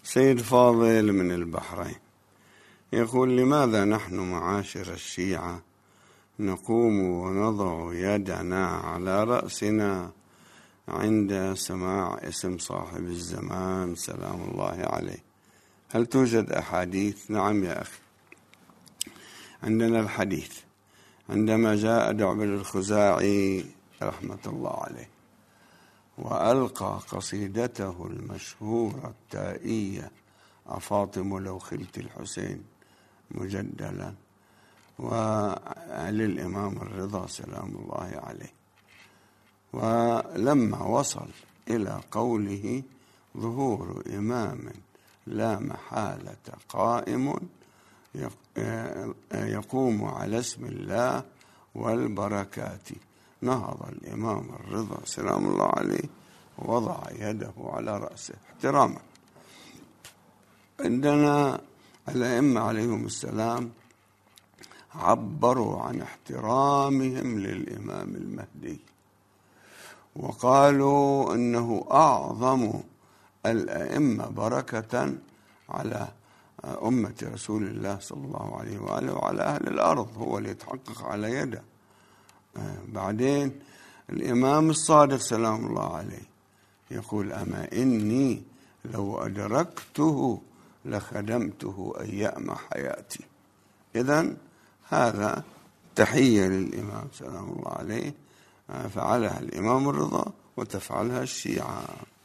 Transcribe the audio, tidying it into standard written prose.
سيد فاضل من البحرين يقول: لماذا نحن معاشر الشيعة نقوم ونضع يدنا على رأسنا عند سماع اسم صاحب الزمان سلام الله عليه؟ هل توجد أحاديث؟ نعم يا أخي، عندنا الحديث عندما جاء دعبل الخزاعي رحمة الله عليه وألقى قصيدته المشهورة التائية أفاطم لو خلت الحسين مجدلا وللإمام الرضا سلام الله عليه، ولما وصل إلى قوله: ظهور إمام لا محالة قائم يقوم على اسم الله والبركات، نهض الإمام الرضا سلام الله عليه ووضع يده على رأسه احتراما. عندنا الأئمة عليهم السلام عبروا عن احترامهم للإمام المهدي وقالوا إنه أعظم الأئمة بركة على أمة رسول الله صلى الله عليه وآله وعلى أهل الأرض، هو اللي يتحقق على يده. بعدين الإمام الصادق سلام الله عليه يقول: أما إني لو أدركته لخدمته أيام حياتي. إذن هذا تحية للإمام سلام الله عليه، فعلها الإمام الرضا وتفعلها الشيعة.